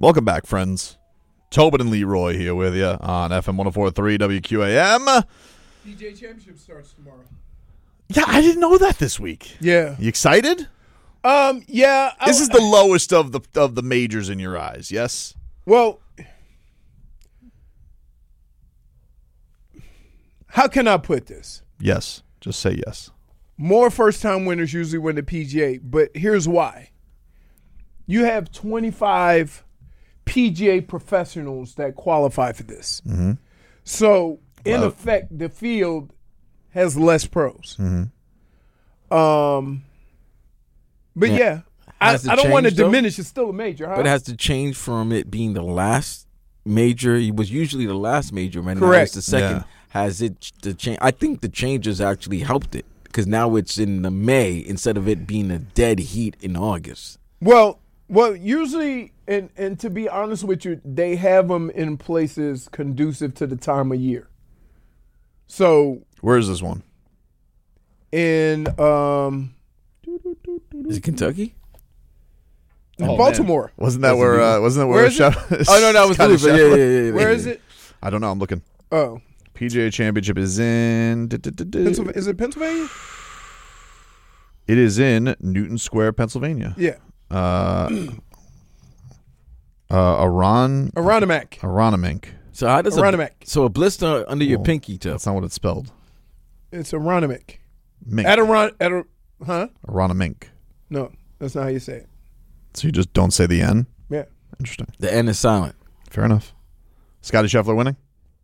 Welcome back, friends. Tobin and Leroy here with you on FM 104.3 WQAM. PGA Championship starts tomorrow. Yeah, I didn't know that this week. Yeah. You excited? Yeah. This is the lowest of the majors in your eyes, yes? Well, how can I put this? Yes. Just say yes. More first-time winners usually win the PGA, but here's why. You have 25 PGA professionals that qualify for this. Mm-hmm. So, in effect, the field has less pros. Mm-hmm. But yeah, I don't want to diminish. It's still a major, huh? But it has to change from it being the last major. It was usually the last major, man. Correct. Now it's the second. Yeah. Has it the change? I think the changes actually helped it because now it's in the May instead of it being a dead heat in August. Well, usually, and to be honest with you, they have them in places conducive to the time of year. So Where is this one? in Is it Kentucky? Oh, Baltimore. Man. Wasn't that where Where is it? Oh no, that was Scotty Louisville. Scheffler? Yeah. Where is it? I don't know. I'm looking. Oh, PGA Championship is in. Pennsylvania. Is it Pennsylvania? It is in Newton Square, Pennsylvania. Yeah. Aronimink. So how does Aronimink. So a blister under your pinky toe? That's not what it's spelled. It's Aronimink. Mink. Huh? Aronimink. No, that's not how you say it. So you just don't say the N? Yeah. Interesting. The N is silent. Fair enough. Scotty Scheffler winning?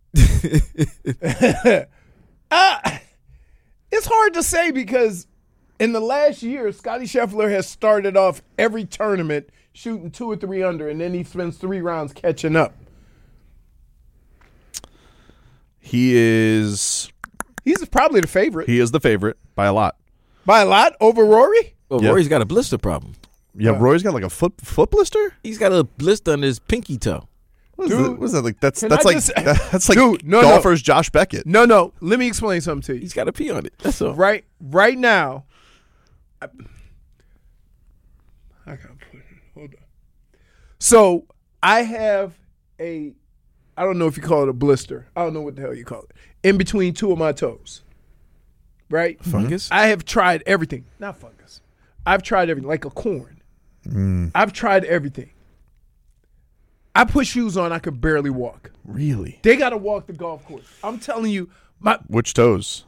It's hard to say because in the last year, Scotty Scheffler has started off every tournament shooting 2 or 3 under, and then he spends 3 rounds catching up. He's probably the favorite. He is the favorite by a lot. By a lot? Over Rory? Well, Yeah. Rory's got a blister problem. Yeah, Roy's got like a foot blister? He's got a blister on his pinky toe. What Dude, is that like? That's can like I just- that's like Dude, no. golfers Josh Beckett. No. Let me explain something to you. He's got to pee on it. That's all. Right now, I gotta put it. Hold on. So I have I don't know if you call it a blister. I don't know what the hell you call it. In between 2 of my toes. Right? Fungus? I have tried everything. Not fungus. I've tried everything, like a corn. I've tried everything. I put shoes on, I could barely walk. Really? They got to walk the golf course. I'm telling you, Which toes?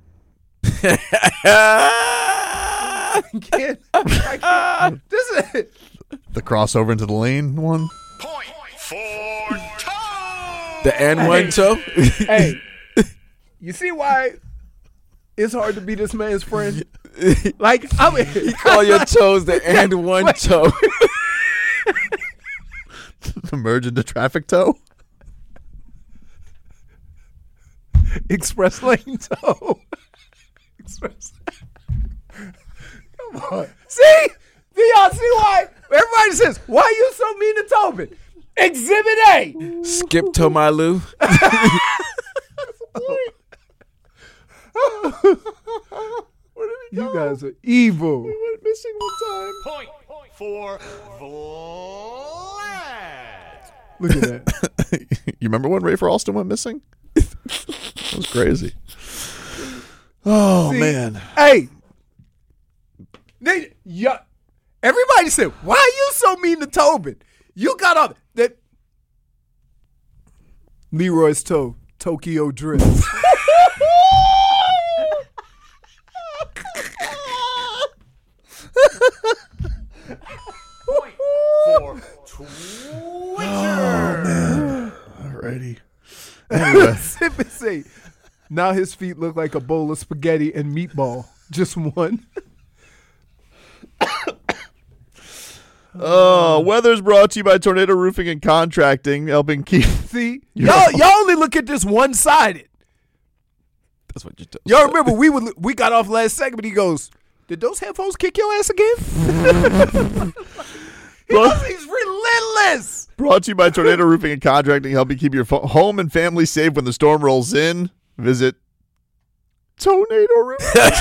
I can't. This is The crossover into the lane one? Point for toe. The N1 toe? Hey, you see why it's hard to be this man's friend? Like, Call your toes the N1 toe. The merge into traffic toe? express lane toe. Express. Come on. See? Do y'all see why? Everybody says, why are you so mean to Tobin? Exhibit A. Skip Tomalu. You guys are evil. Went missing one time. Point for Vlad. Look at that. You remember when Rafer Alston went missing? That was crazy. Oh, See? man. Hey. Everybody said, why are you so mean to Tobin? You got off that Leroy's toe, Tokyo Drift. Point for Twitter. Alrighty. Anyway. Sip and say, now his feet look like a bowl of spaghetti and meatball. Just one. Weather's brought to you by Tornado Roofing and Contracting, helping keep. See, y'all only look at this one-sided. That's what your toes. Y'all remember we got off last segment. He goes, "Did those headphones kick your ass again?" He's relentless. Brought to you by Tornado Roofing and Contracting, helping keep your home and family safe when the storm rolls in. Visit Tornado Roofing.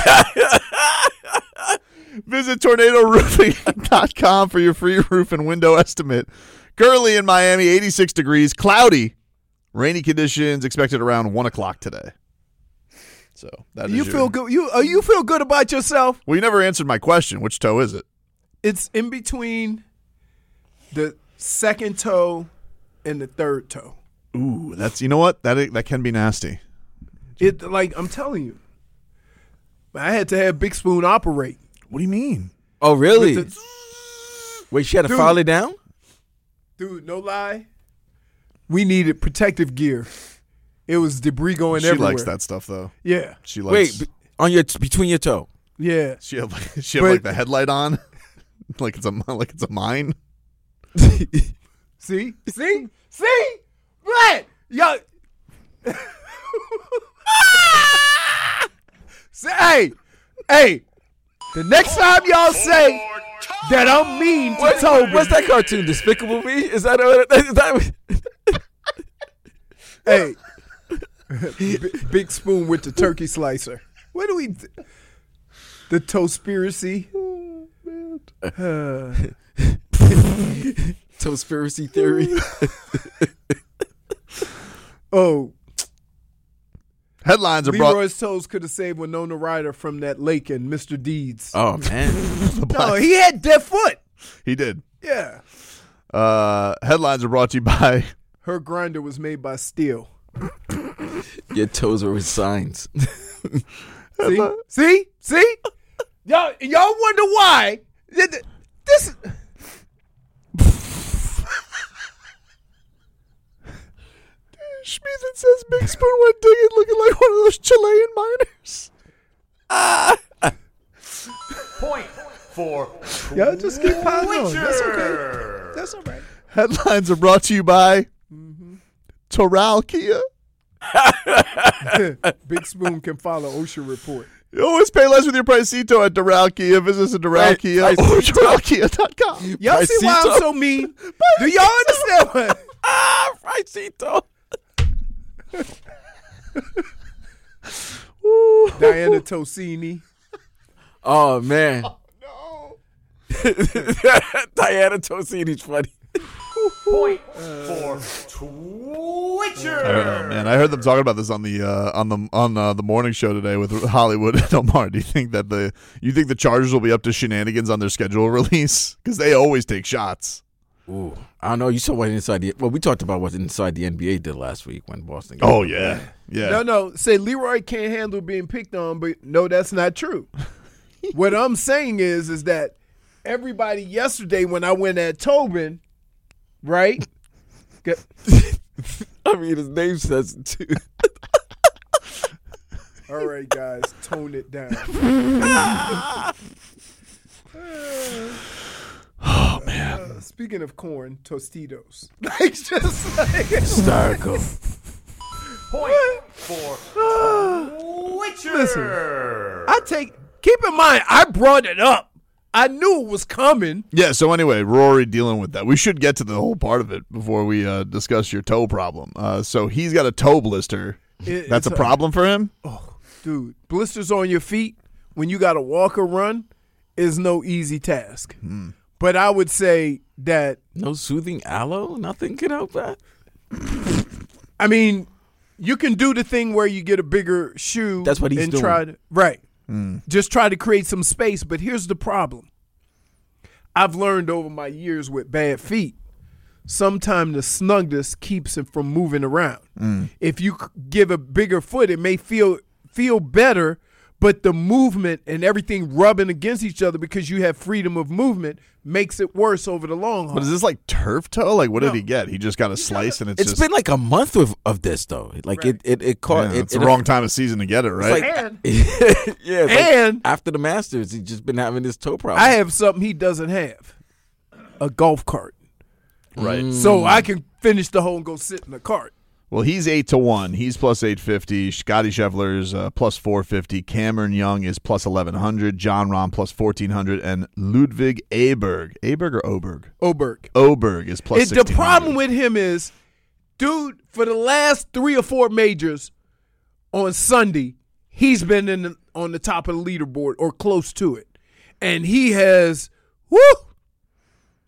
Visit tornadoroofing.com for your free roof and window estimate. Currently in Miami, 86 degrees, cloudy, rainy conditions expected around 1 o'clock today. So that is You feel good? You feel good about yourself? Well, you never answered my question. Which toe is it? It's in between the second toe and the third toe. Ooh, that's, you know what? That can be nasty. It, like, I'm telling you, I had to have Big Spoon operate. What do you mean? Oh, really? With the- Wait, she had to Dude. file it down? Dude, no lie. We needed protective gear. It was debris going She everywhere. likes that stuff, though. Yeah, She likes. Wait, on your between your toe. yeah. She had like, But- the headlight on, like it's a mine. See? What? Yo. Say, hey. The next time y'all say that I'm mean to Toby, What's that cartoon? Despicable Me? Is that what? Is that? hey, Big Spoon with the turkey slicer. What do we? The Toastspiracy. Conspiracy theory. Oh, Headlines are brought. Leroy's toes could have saved Winona Ryder from that lake in Mr. Deeds. Oh man. No, he had deaf foot. He did. Yeah. Headlines are brought to you by. Her grinder was made by steel. Your toes are with signs. See? Y'all wonder why this. Schmeathan says Big Spoon went digging looking like one of those Chilean miners. Point for Y'all just keep piling on. That's okay. That's all right. Headlines are brought to you by Toral Kia. Big Spoon can follow OSHA report. You always pay less with your Pricito at Doral Kia. Visit us at Doral Right, Kia or Pricito. DoralKia.com. Y'all see why I'm so mean? Do y'all understand what? Fricito. Diana Tosini. Oh man. No. Diana Tosini's funny. point for Twitcher. Oh, man, I heard them talking about this on the morning show today with Hollywood and Omar. Do you think that the Chargers will be up to shenanigans on their schedule release? Because they always take shots. Ooh, I don't know. You saw what inside the we talked about what inside the NBA did last week when Boston. Oh yeah, yeah. No. Say Leroy can't handle being picked on, but no, that's not true. What I'm saying is that everybody yesterday when I went at Tobin, right? I mean, his name says it too. All right, guys, tone it down. Oh man. Speaking of corn, Tostitos. Like just like Hysterical. Point for Twitcher. Listen, keep in mind, I brought it up. I knew it was coming. Yeah. So anyway, Rory dealing with that. We should get to the whole part of it before we discuss your toe problem. So he's got a toe blister. That's a problem for him. Dude, blisters on your feet when you got to walk or run is no easy task. But I would say that, No soothing aloe. Nothing can help that. I mean, you can do the thing where you get a bigger shoe. That's what he's and doing. try to, right. Just try to create some space. But here's the problem. I've learned over my years with bad feet, sometimes the snugness keeps it from moving around. If you give a bigger foot, it may feel better, but the movement and everything rubbing against each other because you have freedom of movement makes it worse over the long haul. But is this like turf toe? Like what No. did he get? He just got a slice and it's It's just been like a month of this though. Like Right. it caught. it's the wrong time of season to get it, right? And Yeah, it's like And- after the Masters, he's just been having this toe problem. I have something he doesn't have, a golf cart. Right. So I can finish the hole and go sit in the cart. Well, he's 8-1. He's plus 850. Scotty Scheffler's plus 450. Cameron Young is plus 1100. John Rahm plus 1400, and Ludwig Aberg. Aberg or Oberg? Oberg is plus. The 1600. problem with him is, dude, for the last 3 or 4 majors on Sunday, he's been on the top of the leaderboard or close to it. And he has,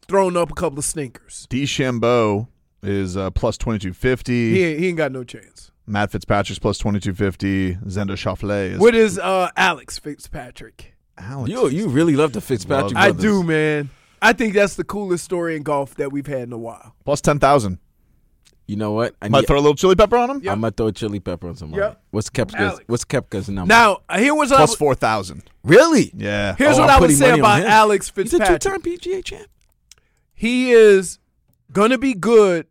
thrown up a couple of stinkers. DeChambeau is plus 2250. He ain't got no chance. Matt Fitzpatrick's plus 2250. Xander Schauffele is. What is Alex Fitzpatrick? Alex? You really love the Fitzpatrick Love- I brothers. do, man. I think that's the coolest story in golf that we've had in a while. Plus 10,000. You know what? Might throw a little chili pepper on him. I might throw a chili pepper on somebody. Yep. What's Alex. Kepka's number? Now, here was Plus 4,000. Really? Yeah. here's Oh, what I'm I would putting say money on about him. Alex He's a Fitzpatrick. two-time PGA champ. He is gonna be good,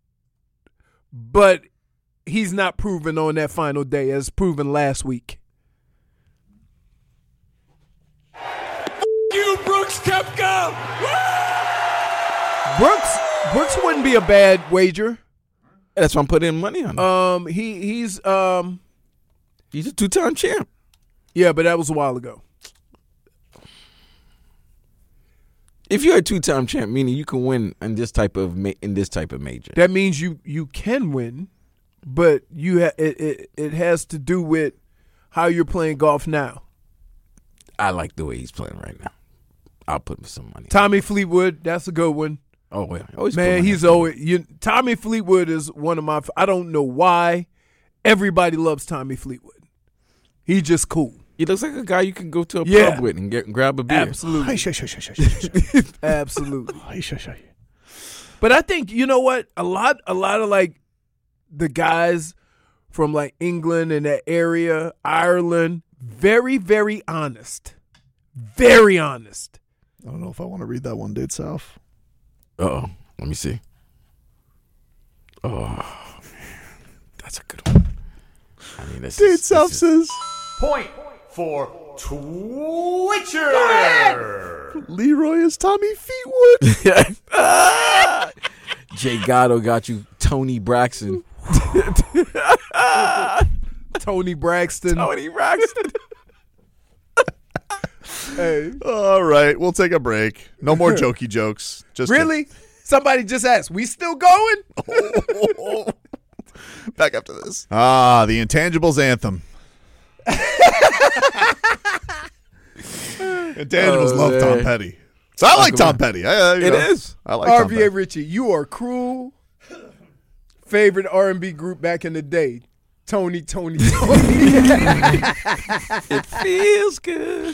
but he's not proven on that final day as proven last week. You, Brooks Koepka! Brooks wouldn't be a bad wager. That's why I'm putting money on him. He's He's a two-time champ. yeah, but that was a while ago. If you're a two-time champ, meaning you can win in this type of major. That means you can win, but it has to do with how you're playing golf now. I like the way he's playing right now. I'll put some money. Tommy Fleetwood, that's a good one. Oh, well. Always put Man, money he's on him. always Tommy Fleetwood is one of my. I don't know why everybody loves Tommy Fleetwood. He's just cool. He looks like a guy you can go to a Yeah. pub with and grab a beer. Absolutely, absolutely. But I think you know what? A lot of like the guys from like England and that area, Ireland, very, very honest. Very honest. I don't know if I want to read that one, dude. South. Uh-oh. Let me see. Oh, man. That's a good one. I mean, this Dude, is, South this says Point for Twitcher. Leroy is Tommy Fleetwood. Jay Gatto got you Tony Braxton. Tony Braxton. Tony Braxton. Hey. All right, we'll take a break. No more jokey jokes. Just Really? Somebody just asked, we still going? back after this. Ah, the Intangibles anthem. Intangibles love Tom man. Petty. So I like Tom Petty. It is. I like Tom Petty. RVA Richie, you are cruel. Favorite R&B group back in the day. Tony. It feels good.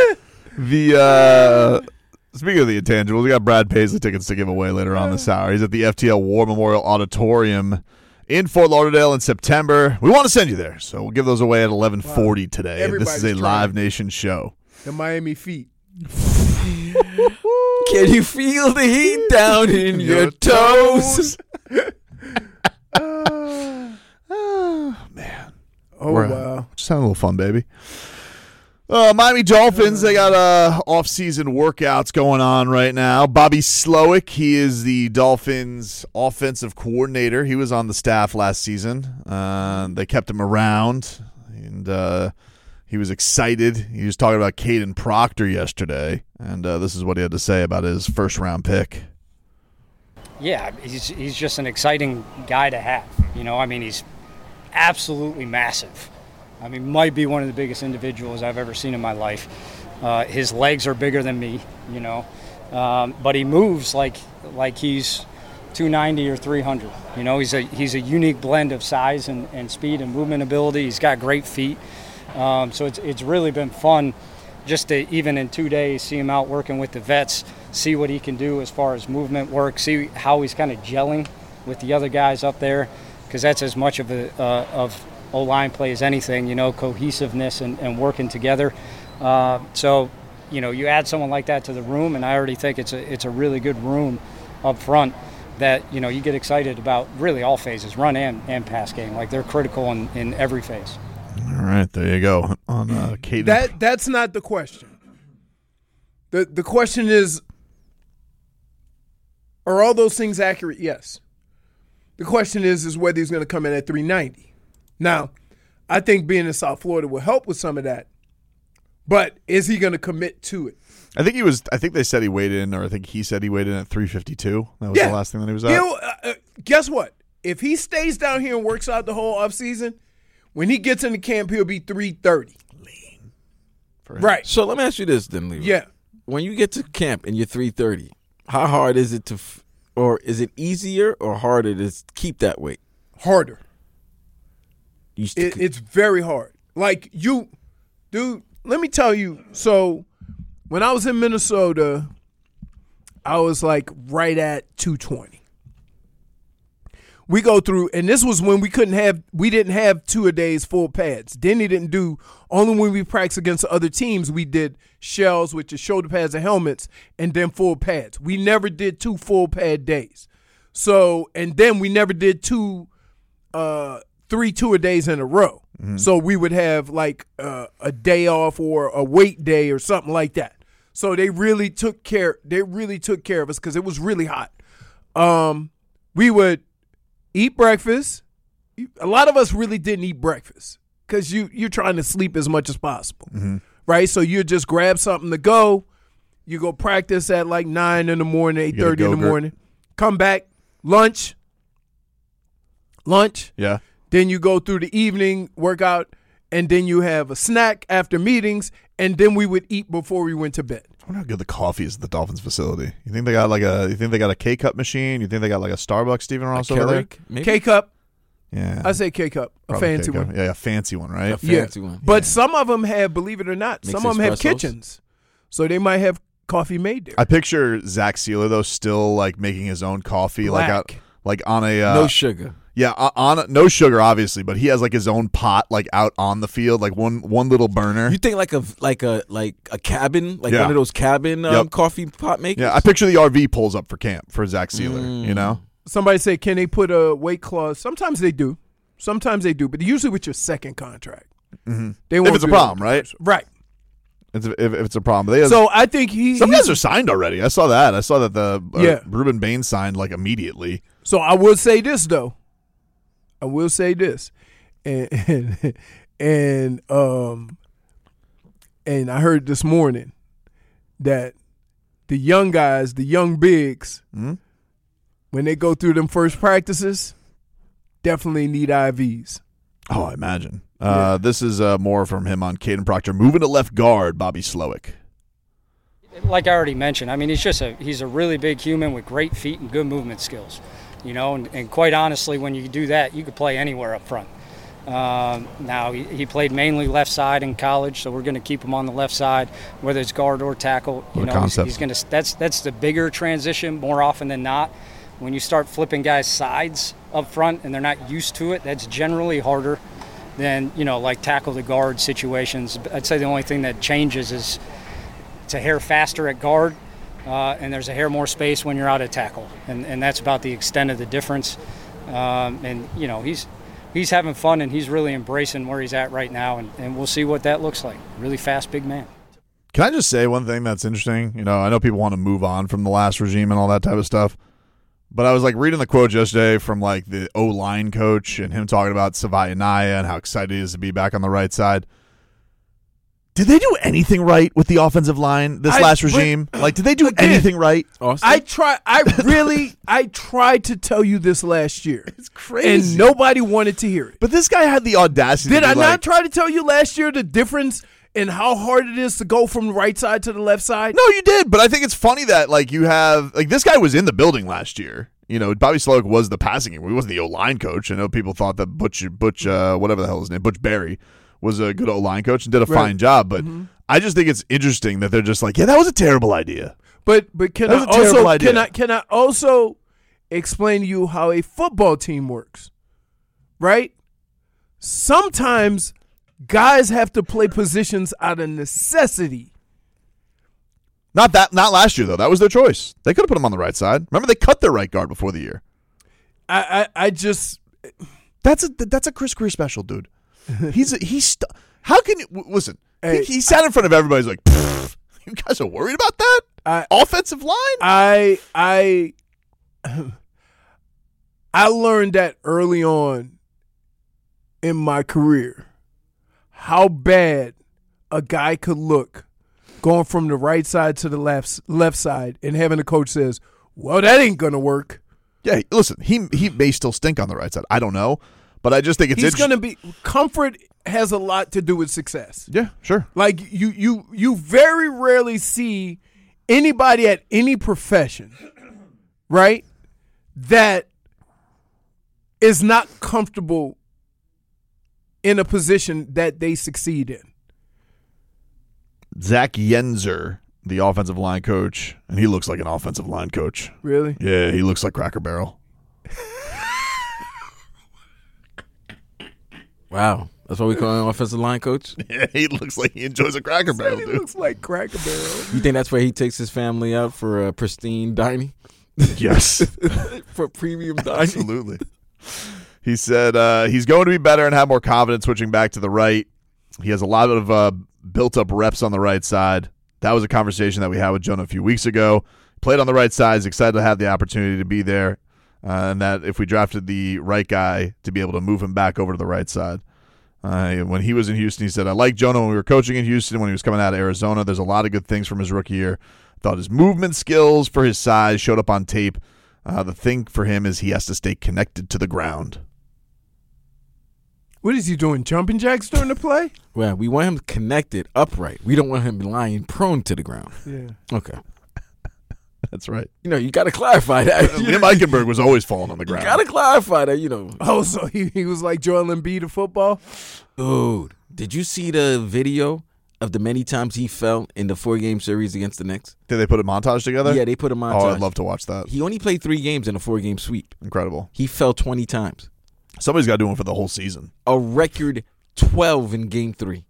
The speaking of the intangibles, we got Brad Paisley tickets to give away later on this hour. He's at the FTL War Memorial Auditorium in Fort Lauderdale in September. We want to send you there, so we'll give those away at 11:40 today. This Everybody's is a trying. Live Nation show. The Miami Feet. Can you feel the heat down in your toes? Oh, man. Oh, We're, wow. Just having a little fun, baby. Miami Dolphins, they got off-season workouts going on right now. Bobby Slowick, he is the Dolphins' offensive coordinator. He was on the staff last season. They kept him around, and he was excited. He was talking about Caden Proctor yesterday, and this is what he had to say about his first-round pick. Yeah, he's just an exciting guy to have. You know, I mean, he's absolutely massive. I mean, might be one of the biggest individuals I've ever seen in my life. His legs are bigger than me, you know, but he moves like he's 290 or 300. You know, he's a unique blend of size and speed and movement ability. He's got great feet. So it's really been fun just to, even in 2 days, see him out working with the vets, see what he can do as far as movement work, see how he's kind of gelling with the other guys up there, because that's as much of O-line play as anything, you know, cohesiveness and working together. So, you know, you add someone like that to the room, and I already think it's a really good room up front that, you know, you get excited about really all phases, run and pass game. Like, they're critical in every phase. All right, there you go. On Caden. That's not the question. The question is, are all those things accurate? Yes. The question is whether he's going to come in at 390. Now, I think being in South Florida will help with some of that, but is he going to commit to it? I think they said he weighed in, or I think he said he weighed in at 352. That was the last thing that he was at. Guess what? If he stays down here and works out the whole offseason, when he gets into camp, he'll be 330. For him. Right. So let me ask you this then, Leroy. Yeah. When you get to camp and you're 330, How hard is it or is it easier or harder to keep that weight? Harder. It, It's very hard. Like dude, let me tell you. So when I was in Minnesota, I was like right at 220. We go through, and this was when we didn't have 2-a-days full pads. Denny didn't do, only when we practiced against other teams, we did shells, which is shoulder pads and helmets, and then full pads. We never did 2 full pad days. So, and then we never did 3 2-a-days in a row. Mm-hmm. So we would have like a day off or a weight day or something like that. So they really took care of us because it was really hot. We would eat breakfast. A lot of us really didn't eat breakfast because you're trying to sleep as much as possible, right? So you just grab something to go. You go practice at like 9 in the morning, 8:30 in the morning. Come back, lunch. Yeah. Then you go through the evening workout, and then you have a snack after meetings, and then we would eat before we went to bed. I wonder how good the coffee is at the Dolphins facility. You think they got a K-Cup machine? You think they got like a Starbucks Stephen Ross over there? Maybe? K-Cup. Yeah. I say K-Cup, a Probably fancy K-Cup. one. Yeah, a fancy one, right? A fancy one. But some of them have, believe it or not, Makes some of them have espressos. kitchens. So they might have coffee made there. I picture Zach Sealer though still like making his own coffee, Black. like on a No sugar. yeah, no sugar obviously, but he has like his own pot like out on the field, like one little burner. You think like a cabin, like Yeah. one of those cabin Yep. coffee pot makers? Yeah, I picture the RV pulls up for camp for Zach Sealer. You know, Somebody say, can they put a weight clause? Sometimes they do. But usually with your second contract. Mm-hmm. They won't if it's a do that problem, with right? the first. Right. If it's a problem, they have, So I think some guys are signed already. I saw that. I saw that the Yeah. Ruben Bain signed like immediately. So I will say this though. And and I heard this morning that the young guys, the young bigs, when they go through them first practices, definitely need IVs. Oh, I imagine. This is more from him on Caden Proctor. Moving to left guard, Bobby Slowick. Like I already mentioned, I mean, he's a really big human with great feet and good movement skills. You know, and quite honestly, when you do that, you could play anywhere up front. Now, he played mainly left side in college, so we're going to keep him on the left side, whether it's guard or tackle. You know, he's going to. That's the bigger transition more often than not. When you start flipping guys' sides up front and they're not used to it, that's generally harder than, you know, like tackle to guard situations. I'd say the only thing that changes is it's a hair faster at guard. And there's a hair more space when you're out at tackle, and that's about the extent of the difference. And you know, he's having fun and he's really embracing where he's at right now, and we'll see what that looks like. Really fast, big man. Can I just say one thing that's interesting? You know, I know people want to move on from the last regime and all that type of stuff, but I was like reading the quote yesterday from like the O-line coach and him talking about Savaiya Naya and how excited he is to be back on the right side. Did they do anything right with the offensive line this last regime? Like, did they do anything right? Austin? I tried to tell you this last year. It's crazy. And nobody wanted to hear it. But this guy had the audacity Did to I be not like, try to tell you last year the difference in how hard it is to go from the right side to the left side? No, you did. But I think it's funny that, like, you have, like, this guy was in the building last year. You know, Bobby Slowick was the passing game. He wasn't the O-line coach. I know people thought that Butch, whatever the hell his name, Butch Berry, was a good O-line coach and did a fine job. But I just think it's interesting that they're just like, yeah, that was a terrible idea. But can That was I a terrible also idea. can I also explain to you how a football team works? Right? Sometimes guys have to play positions out of necessity. Not last year, though. That was their choice. They could have put him on the right side. Remember, they cut their right guard before the year. I just That's a Chris Greer special, dude. How can you listen? Hey, he sat in front of everybody. He's like, "Pfft, you guys are worried about that offensive line? I learned that early on in my career, how bad a guy could look going from the right side to the left side, and having the coach says, "Well, that ain't gonna work." Yeah, listen, he may still stink on the right side. I don't know, but I just think it's He's gonna be comfort has a lot to do with success. Yeah, sure. Like you very rarely see anybody at any profession, right, that is not comfortable in a position that they succeed in. Zach Yenzer, the offensive line coach, and he looks like an offensive line coach. Really? Yeah, he looks like Cracker Barrel. Wow. That's why we call him offensive line coach? Yeah, he looks like he enjoys a Cracker Barrel, He dude. looks like Cracker Barrel. You think that's where he takes his family out for a pristine dining? Yes. For premium dining? Absolutely. He said he's going to be better and have more confidence switching back to the right. He has a lot of built-up reps on the right side. That was a conversation that we had with Jonah a few weeks ago. Played on the right side. He's excited to have the opportunity to be there. And that if we drafted the right guy, to be able to move him back over to the right side. When he was in Houston, he said, I like Jonah when we were coaching in Houston, when he was coming out of Arizona. There's a lot of good things from his rookie year. Thought his movement skills for his size showed up on tape. The thing for him is he has to stay connected to the ground. What is he doing, jumping jacks during the play? Well, we want him connected upright. We don't want him lying prone to the ground. Yeah. Okay. That's right. You know, you got to clarify that. Liam Eichenberg was always falling on the You ground. got to clarify that, you know. Oh, so he was like Joel Embiid of football? Dude, did you see the video of the many times he fell in the 4-game series against the Knicks? Did they put a montage together? Yeah, they put a montage. Oh, I'd love to watch that. He only played 3 games in a 4-game sweep. Incredible. He fell 20 times. Somebody's got to do one for the whole season. A record 12 in game 3.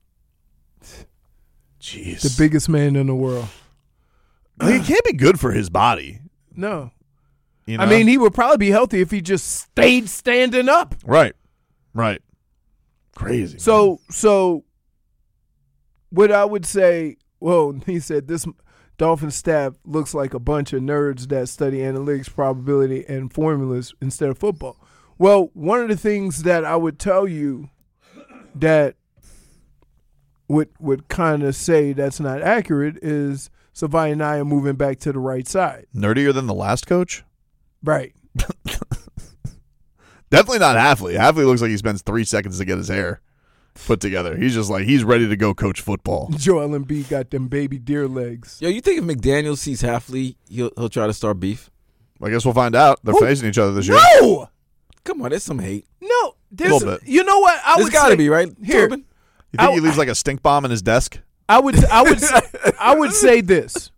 Jeez. The biggest man in the world. It can't be good for his body. No. You know? I mean, he would probably be healthy if he just stayed standing up. Right. Right. Crazy. So what I would say, well, he said this Dolphin staff looks like a bunch of nerds that study analytics, probability, and formulas instead of football. Well, one of the things that I would tell you that would kind of say that's not accurate is Savai and I are moving back to the right side. Nerdier than the last coach? Right. Definitely not Hafley. Hafley looks like he spends 3 seconds to get his hair put together. He's just like, he's ready to go coach football. Joel Embiid got them baby deer legs. Yo, you think if McDaniel sees Hafley, he'll try to start beef? I guess we'll find out. They're facing each other this year. No! Come on, there's some hate. No. There's, Little bit. You know what? There's got to be, right? Here. Tobin? You think he leaves like a stink bomb in his desk? I would say this.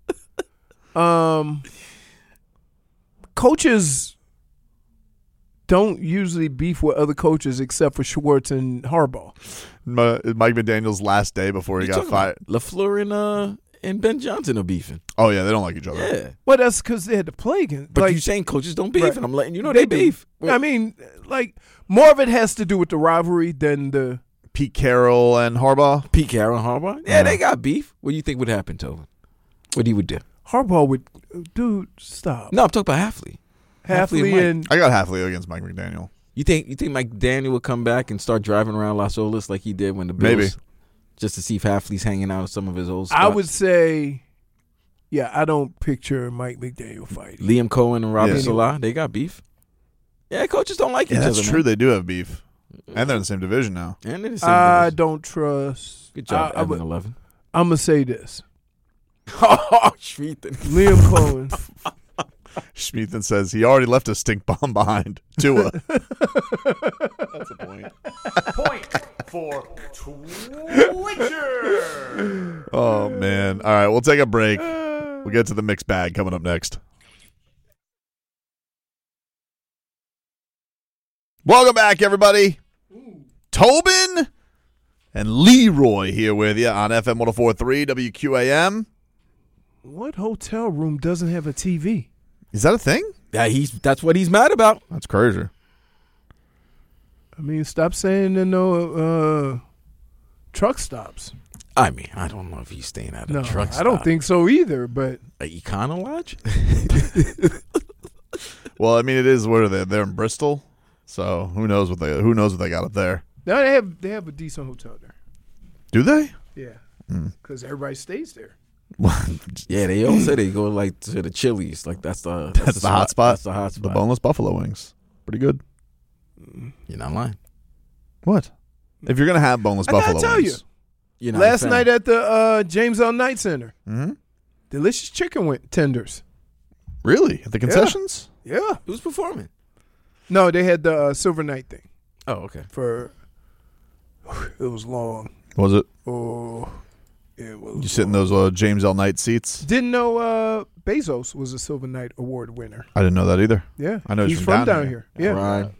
Coaches don't usually beef with other coaches except for Schwartz and Harbaugh. Mike McDaniel's last day before he got fired. LaFleur and Ben Johnson are beefing. Oh, yeah, they don't like each other. Yeah. Well, that's because they had to play again. But you saying coaches don't beef, Right. and I'm letting you know they do. beef. I mean, like, more of it has to do with the rivalry than the. Pete Carroll and Harbaugh? Pete Carroll and Harbaugh? Yeah, they got beef. What do you think would happen to him? What he would do? Harbaugh would. Dude, stop. No, I'm talking about Hafley. Hafley Mike. and. I got Hafley against Mike McDaniel. You think Mike Daniel would come back and start driving around Las Olas like he did when the Bills? Maybe. Just to see if Hafley's hanging out with some of his old spots? I would say. Yeah, I don't picture Mike McDaniel fighting. Liam Cohen and Robert Yeah. Salah, they got beef. Yeah, coaches don't like each Yeah, other. that's true. Man. They do have beef. And they're in the same division now. And they're the same I division. don't trust. Good job, Evan 11. I'm going to say this. Oh, Shreethan. Liam Cohen. Schmeathan says he already left a stink bomb behind. Tua. That's a point. Point for Twitcher. Oh, man. All right, we'll take a break. We'll get to the mixed bag coming up next. Welcome back, everybody. Tobin and Leroy here with you on FM 104.3 WQAM. What hotel room doesn't have a TV? Is that a thing? Yeah, that's what he's mad about. That's crazy. I mean, stop saying there no truck stops. I mean, I don't know if he's staying at a No, truck stop. I don't think so either. But A Econo Lodge? Well, I mean, it is where they're in Bristol, so who knows what they got up there? no, they have a decent hotel there. Do they? Yeah, because everybody stays there. Yeah, they all say they go like to the Chili's. Like that's the hot spot. That's the hot The spot. boneless buffalo wings, pretty good. You're not lying. What? If you're gonna have boneless I gotta buffalo tell wings, You're not Last a fan. night at the James L. Knight Center, Delicious chicken tenders. Really? At the concessions? Yeah. Who's performing? No, they had the Silver Night thing Oh, okay. it was long. Was it? Oh, it was. You sit in those James L. Knight seats? Didn't know Bezos was a Silver Knight Award winner. I didn't know that either. Yeah. I know he's from down here. Yeah. Prime.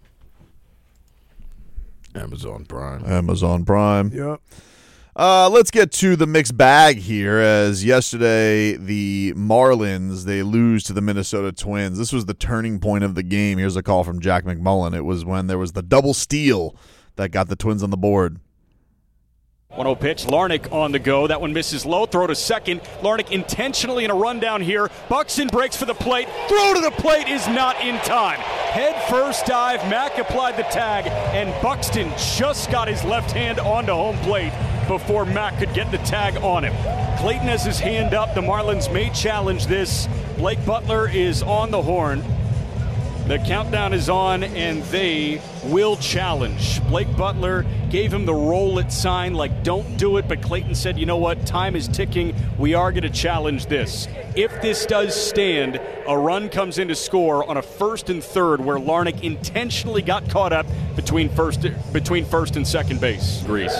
Amazon Prime. Amazon Prime. Yeah. Let's get to the mixed bag here. As yesterday, the Marlins, they lose to the Minnesota Twins. This was the turning point of the game. Here's a call from Jack McMullen. It was when there was the double steal that got the Twins on the board. 1-0 pitch. Larnach on the go. That one misses low. Throw to second. Larnach intentionally in a rundown here. Buxton breaks for the plate. Throw to the plate is not in time. Head first dive. Mack applied the tag, and Buxton just got his left hand onto home plate before Mack could get the tag on him. Clayton has his hand up. The Marlins may challenge this. Blake Butler is on the horn. The countdown is on, and they will challenge. Blake Butler gave him the roll it sign, like, don't do it, but Clayton said, you know what, time is ticking. We are going to challenge this. If this does stand, a run comes in to score on a first and third where Larnach intentionally got caught up between first and second base. Grease.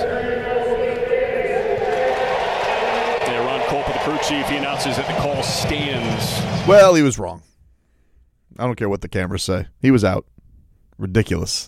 Ron Kolpa, the crew chief, he announces that the call stands. Well, he was wrong. I don't care what the cameras say. He was out. Ridiculous.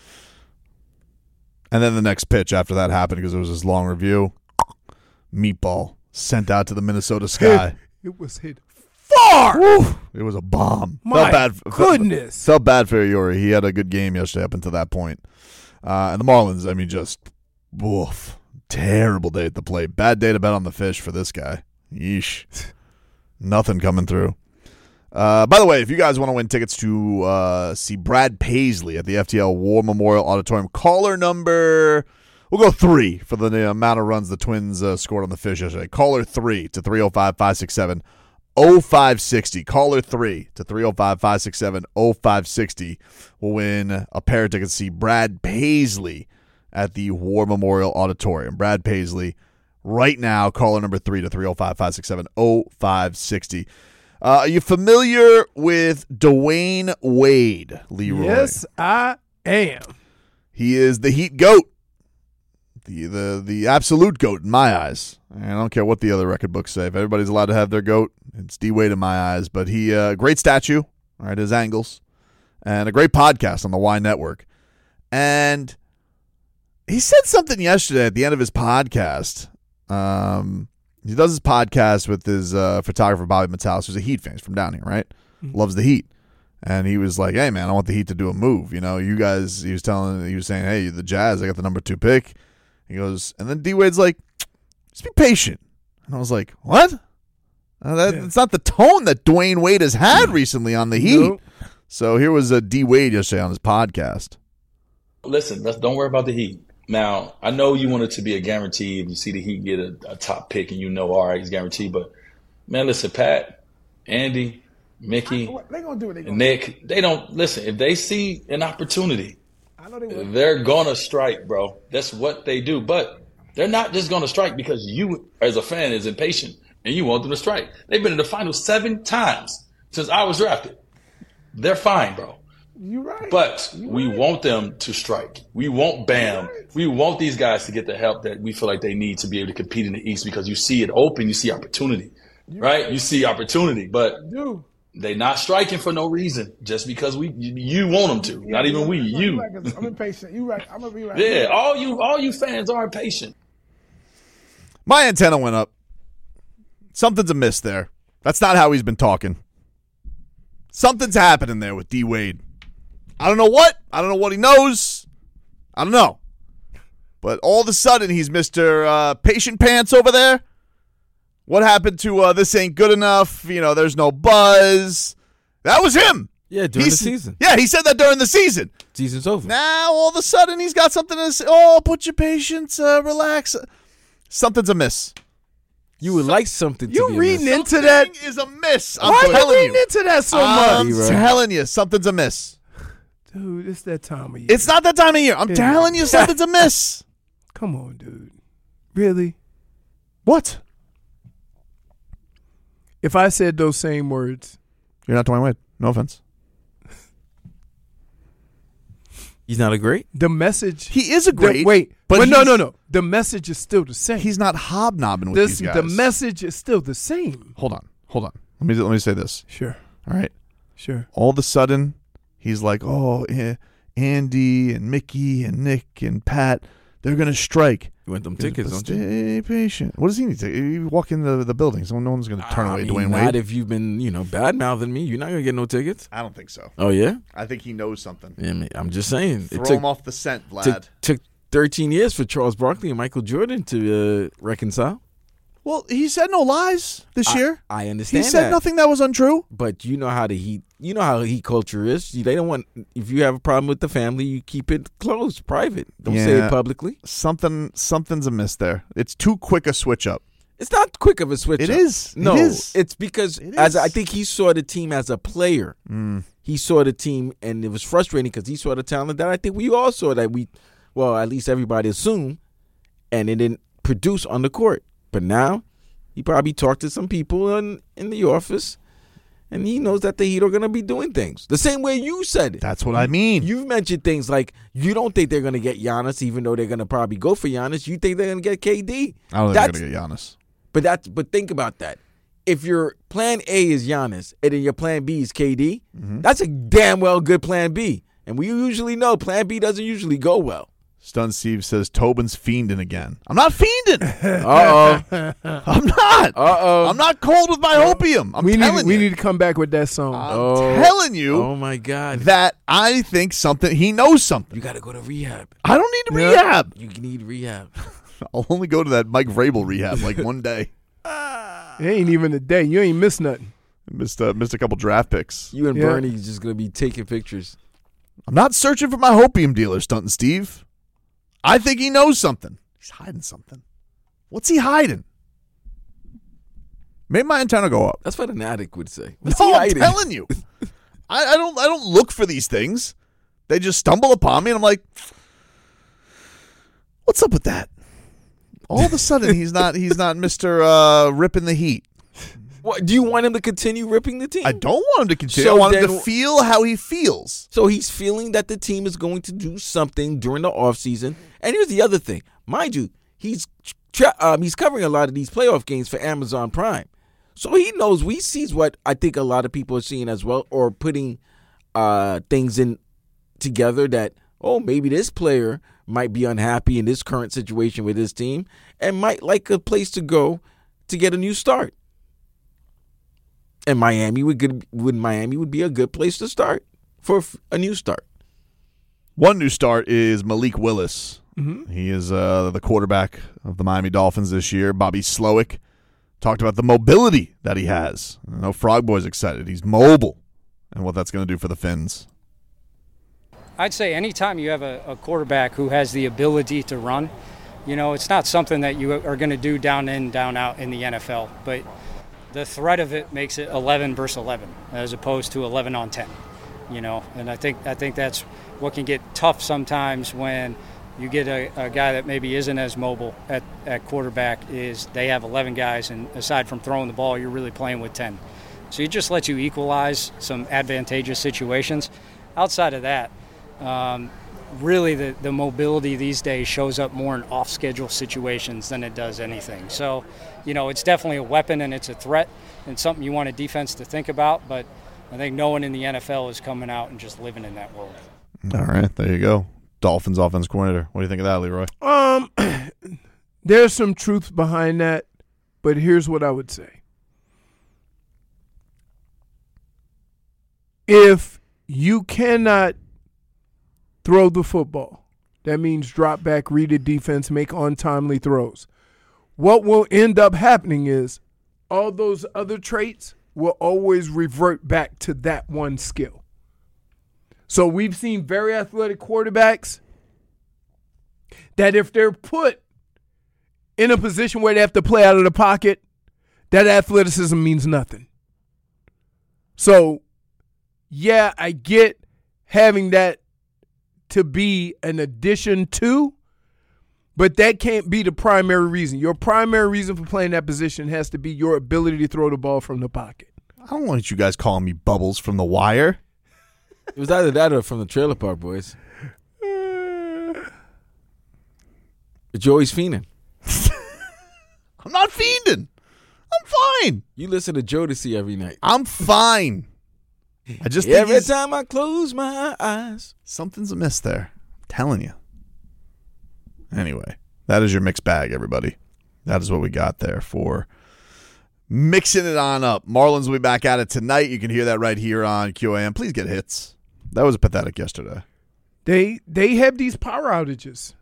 And then the next pitch after that happened, because it was his long review, meatball sent out to the Minnesota sky. It was hit far. Woo, it was a bomb. My goodness. Felt bad for Yuri. He had a good game yesterday up until that point. And the Marlins, I mean, just woof. Terrible day at the plate. Bad day to bet on the fish for this guy. Yeesh. Nothing coming through. By the way, if you guys want to win tickets to see Brad Paisley at the FTL War Memorial Auditorium, caller number, we'll go 3 for the amount of runs the Twins scored on the fish yesterday. Caller 3 to 305-567-0560. Caller 3 to 305-567-0560 will win a pair of tickets to see Brad Paisley at the War Memorial Auditorium. Brad Paisley right now, caller number 3 to 305-567-0560. Are you familiar with Dwayne Wade, Leroy? Yes, I am. He is the Heat GOAT, the absolute GOAT in my eyes. I don't care what the other record books say. If everybody's allowed to have their GOAT, it's D Wade in my eyes. But he, great statue, all right, his angles, and a great podcast on the Y Network. And he said something yesterday at the end of his podcast. He does his podcast with his photographer, Bobby Matalis, who's a Heat fan. He's from down here, right? Mm-hmm. Loves the Heat. And he was like, hey, man, I want the Heat to do a move. You know, you guys, he was saying, hey, the Jazz, I got the number 2 pick. He goes, and then D Wade's like, just be patient. And I was like, what? It's not the tone that Dwayne Wade has had recently on the Heat. Nope. So here was D Wade yesterday on his podcast. Listen, don't worry about the Heat. Now, I know you want it to be a guarantee if you see the Heat get a top pick and you know, all right, he's guaranteed. But, man, listen, Pat, Andy, Mickey, and Nick, they don't – listen, if they see an opportunity, they're going to strike, bro. That's what they do. But they're not just going to strike because you, as a fan, is impatient and you want them to strike. They've been in the finals 7 times since I was drafted. They're fine, bro. You're right. But we want them to strike. We want Bam. We want these guys to get the help that we feel like they need to be able to compete in the East because you see it open, you see opportunity, right? You see opportunity, but they're not striking for no reason just because you want them to. Not even we, you. I'm impatient. You're right. I'm going to be right. Yeah, all you fans are impatient. My antenna went up. Something's amiss there. That's not how he's been talking. Something's happening there with D Wade. I don't know what. I don't know what he knows. I don't know. But all of a sudden, he's Mr. Patient Pants over there. What happened to this ain't good enough? You know, there's no buzz. That was him. Yeah, during the season. Yeah, he said that during the season. Season's over. Now, all of a sudden, he's got something to say. Oh, put your patience, relax. Something's amiss. You would like something to be You reading amiss. into that? Something is amiss. Why are you reading into that so much? I'm telling you, something's amiss. Dude, it's that time of year. It's not that time of year. I'm telling you, something's amiss. Come on, dude. Really? What? If I said those same words, You're not Dwayne Wade. No offense. He's not a great. the message. He is a great. But he's- no. The message is still the same. He's not hobnobbing with these guys. The message is still the same. Hold on. Let me say this. Sure. All right. Sure. All of a sudden, he's like, "Oh, Andy and Mickey and Nick and Pat, they're gonna strike." You want them tickets, don't you? Stay patient. What does he need to? You walk into the building, so no one's gonna turn away Dwayne Not Wade. if you've been, bad mouthing me. You're not gonna get no tickets. I don't think so. Oh yeah. I think he knows something. Yeah, I mean, I'm just saying. Throw It took him off the scent, Vlad. took 13 years for Charles Barkley and Michael Jordan to reconcile. Well, he said no lies this year. I He understand said that. nothing that was untrue. But you know how heat culture is. They don't want, if you have a problem with the family, you keep it closed, private. Don't say Yeah. it publicly. Something's amiss there. It's too quick a switch up. It's not quick of a switch. It up. is. No, It is. it's because It as is. I think he saw the team as a player. He saw the team, and it was frustrating because he saw the talent that I think we all saw that at least everybody assumed, and it didn't produce on the court. But now, he probably talked to some people in the office, and he knows that the Heat are going to be doing things the same way you said it. That's what I mean. You've mentioned things like you don't think they're going to get Giannis, even though they're going to probably go for Giannis. You think they're going to get KD. I don't think they're going to get Giannis. But think about that. If your plan A is Giannis and then your plan B is KD, that's a damn well good plan B. And we usually know plan B doesn't usually go well. Stun Steve says Tobin's fiending again. I'm not fiending. Uh-oh. I'm not. Uh-oh. I'm not cold with my opium. I'm We telling need you. to come back with that song. I'm telling you Oh, my God. that I think he knows something. You got to go to rehab. I don't need rehab. You need rehab. I'll only go to that Mike Vrabel rehab like one day. It ain't even a day. You ain't missed nothing. Missed a couple draft picks. You and Yeah. Bernie's just going to be taking pictures. I'm not searching for my opium dealer, Stuntin' Steve. I think he knows something. He's hiding something. What's he hiding? Made my antenna go up. That's what an addict would say. No, What's he I'm hiding? telling you. I don't look for these things. They just stumble upon me, and I'm like, what's up with that? All of a sudden, he's not Mr. Ripping the Heat. What, do you want him to continue ripping the team? I don't want him to continue. So I want him then- to feel how he feels. So he's feeling that the team is going to do something during the offseason. And here's the other thing. Mind you, he's covering a lot of these playoff games for Amazon Prime. So he sees what I think a lot of people are seeing as well, or putting things in together that, maybe this player might be unhappy in this current situation with his team and might like a place to go to get a new start. And Miami would be a good place to start for a new start. One new start is Malik Willis. He is the quarterback of the Miami Dolphins this year. Bobby Slowick talked about the mobility that he has. I know Frog Boy's excited. He's mobile and what that's going to do for the Fins. I'd say anytime you have a quarterback who has the ability to run, it's not something that you are going to do down in, down out in the NFL. But the threat of it makes it 11 versus 11 as opposed to 11 on 10, And I think that's what can get tough sometimes when you get a guy that maybe isn't as mobile at quarterback is they have 11 guys, and aside from throwing the ball, you're really playing with 10. So it just lets you equalize some advantageous situations. Outside of that, really the mobility these days shows up more in off-schedule situations than it does anything. So, it's definitely a weapon and it's a threat and something you want a defense to think about, but I think no one in the NFL is coming out and just living in that world. All right, there you go. Dolphins offense coordinator. What do you think of that, Leroy? There's some truth behind that, but here's what I would say. If you cannot throw the football, that means drop back, read the defense, make untimely throws. What will end up happening is all those other traits will always revert back to that one skill. So we've seen very athletic quarterbacks that if they're put in a position where they have to play out of the pocket, that athleticism means nothing. So, yeah, I get having that to be an addition to, But that can't be the primary reason. Your primary reason for playing that position has to be your ability to throw the ball from the pocket. I don't want you guys calling me Bubbles from The Wire. It was either that or from the Trailer Park Boys. But you're always fiending. I'm not fiending. I'm fine. You listen to Jodeci every night. I'm fine. I just think Every time I close my eyes. something's amiss there. I'm telling you. Anyway, that is your mixed bag, everybody. That is what we got there for mixing it on up. Marlins will be back at it tonight. You can hear that right here on QAM. Please get hits. That was pathetic yesterday. They have these power outages.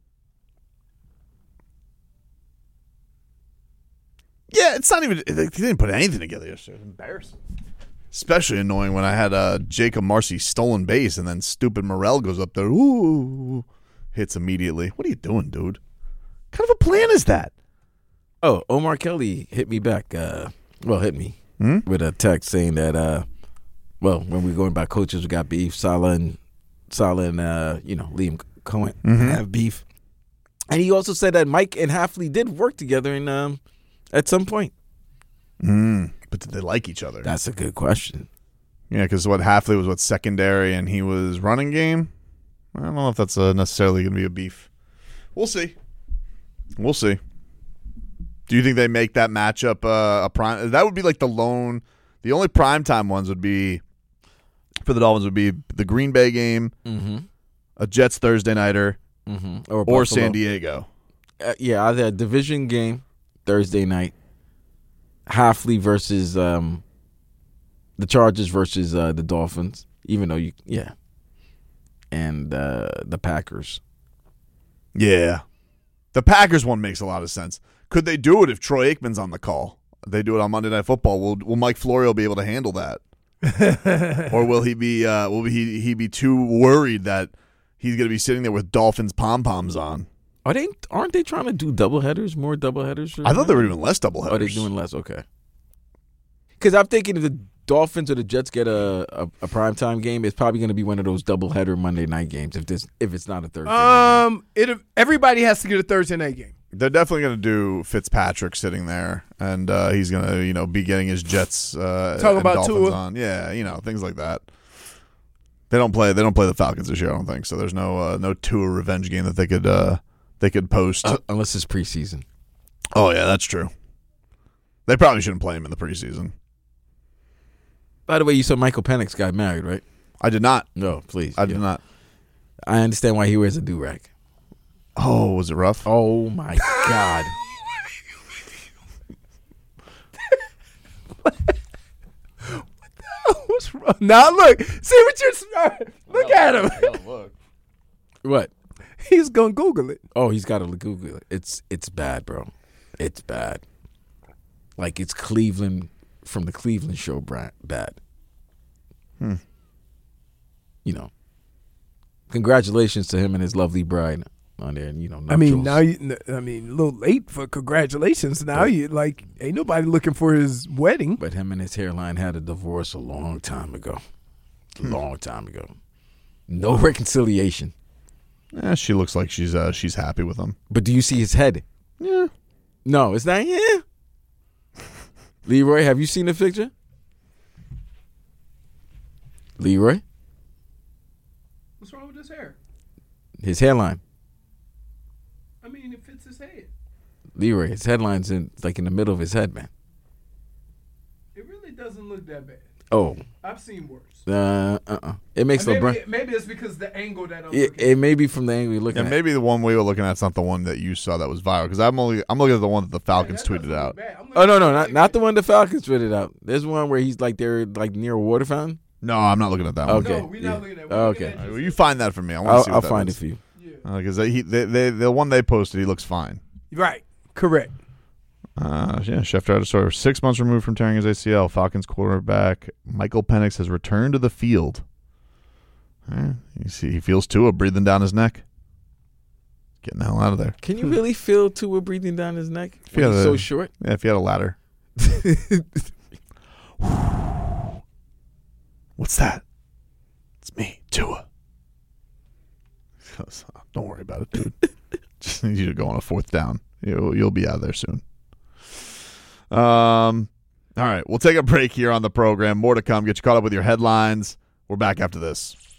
Yeah, it's not even. They didn't put anything together yesterday. It's embarrassing. Especially annoying when I had Jacob Marcy stolen base and then stupid Morel goes up there. Ooh, hits immediately. What are you doing, dude? What kind of a plan is that? Oh, Omar Kelly hit me back. Hit me with a text saying that, when we were going by coaches, we got beef. Salah and Liam Cohen have beef. And he also said that Mike and Hafley did work together at some point. But did they like each other? That's a good question. Yeah, because Hafley was secondary and he was running game. I don't know if that's necessarily going to be a beef. We'll see. Do you think they make that matchup a prime? That would be like the only primetime ones would be for the Dolphins would be the Green Bay game, a Jets Thursday nighter, or San Diego. Either a division game Thursday night, Hafley versus the Chargers versus the Dolphins. Even though and the Packers. Yeah, the Packers one makes a lot of sense. Could they do it if Troy Aikman's on the call? They do it on Monday Night Football. Will Mike Florio be able to handle that, or will he be? Will he be too worried that he's going to be sitting there with Dolphins pom poms on? Aren't they trying to do doubleheaders? More doubleheaders? I thought they were doing less doubleheaders. Are they doing less? Okay. Because I'm thinking if the Dolphins or the Jets get a primetime game, it's probably going to be one of those doubleheader Monday night games. If it's not a Thursday night game. Everybody has to get a Thursday night game. They're definitely going to do Fitzpatrick sitting there, and he's going to be getting his Jets talking about Dolphins Tua on. Yeah, things like that. They don't play the Falcons this year, I don't think. So there's no Tua revenge game that they could post unless it's preseason. Oh yeah, that's true. They probably shouldn't play him in the preseason. By the way, you saw Michael Penix got married, right? I did not. No, please. I did not. I understand why he wears a do-rag. Oh, was it rough? Oh, my God. What's wrong? Now look. See what you're – look at him. Look. What? He's going to Google it. Oh, he's got to Google it. It's bad, bro. It's bad. Like it's Cleveland from the Cleveland show bad. Congratulations to him and his lovely bride on there. A little late for congratulations. Now ain't nobody looking for his wedding. But him and his hairline had a divorce a long time ago. No reconciliation. Yeah, she looks like she's happy with him. But do you see his head? Yeah. No, it's not. Yeah. Leroy, have you seen the picture? Leroy? What's wrong with his hair? His hairline. I mean, it fits his head. Leroy, his headline's in the middle of his head, man. It really doesn't look that bad. Oh. I've seen worse. It makes LeBron. Maybe it's because the angle that I'm looking at. It may be from the angle you're looking at. Yeah, maybe the one we were looking at is not the one that you saw that was viral. Because I'm looking at the one that the Falcons tweeted out. Oh no, not the one the Falcons tweeted out. There's one where he's they're near a water fountain. No, I'm not looking at that one. Okay, no, we're not looking at. Okay, well, you find that for me. I'll find it for you. Because the one they posted, he looks fine. Right, correct. Schefter had a sort of 6 months removed from tearing his ACL. Falcons quarterback Michael Penix has returned to the field. You see, he feels Tua breathing down his neck. Getting the hell out of there. Can you really feel Tua breathing down his neck? He's so short. Yeah, if he had a ladder. What's that? It's me, Tua. Don't worry about it, dude. Just need you to go on a 4th down. You'll be out of there soon. All right, we'll take a break here on the program. More to come. Get you caught up with your headlines. We're back after this.